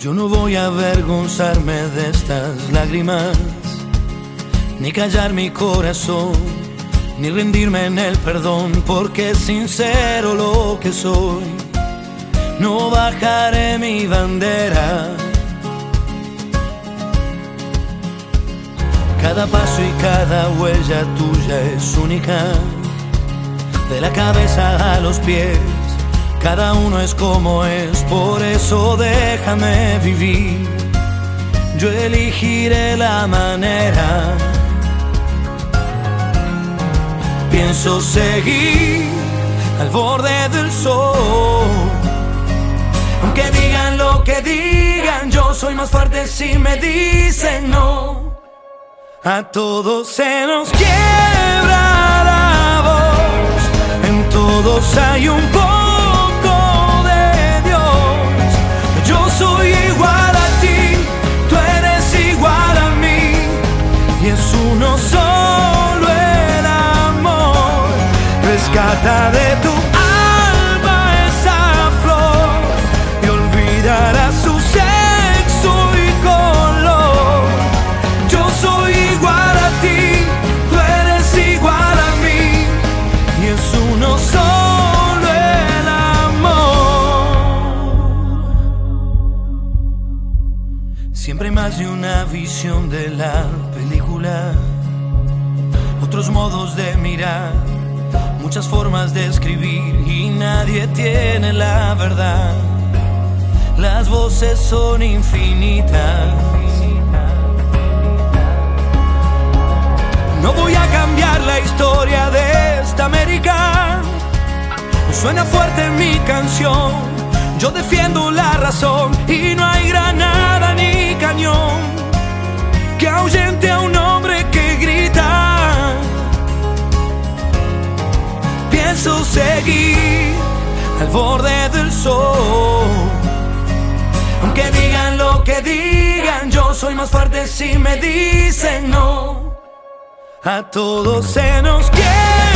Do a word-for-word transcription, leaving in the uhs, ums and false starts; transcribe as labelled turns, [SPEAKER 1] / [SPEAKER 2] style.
[SPEAKER 1] Yo no voy a avergonzarme de estas lágrimas, ni callar mi corazón, ni rendirme en el perdón, porque es sincero lo que soy. No bajaré mi bandera. Cada paso y cada huella tuya es única, de la cabeza a los pies. Cada uno es como es, por eso déjame vivir. Yo elegiré la manera. Pienso seguir al borde del sol, aunque digan lo que digan, yo soy más fuerte si me dicen no. A todos se nos quiebra la voz, en todos hay un poco. Uno solo el amor, rescata de tu alma esa flor y olvidará su sexo y color. Yo soy igual a ti, tú eres igual a mí, y es uno solo el amor. Siempre hay más de una visión de la película, otros modos de mirar, muchas formas de escribir, y nadie tiene la verdad. Las voces son infinitas. No voy a cambiar la historia de esta América. Suena fuerte mi canción, yo defiendo la razón, y no hay granada ni cañón que ahuyente a un hombre que grita. Pienso seguir al borde del sol, aunque digan lo que digan, yo soy más fuerte si me dicen no. A todos se nos quiere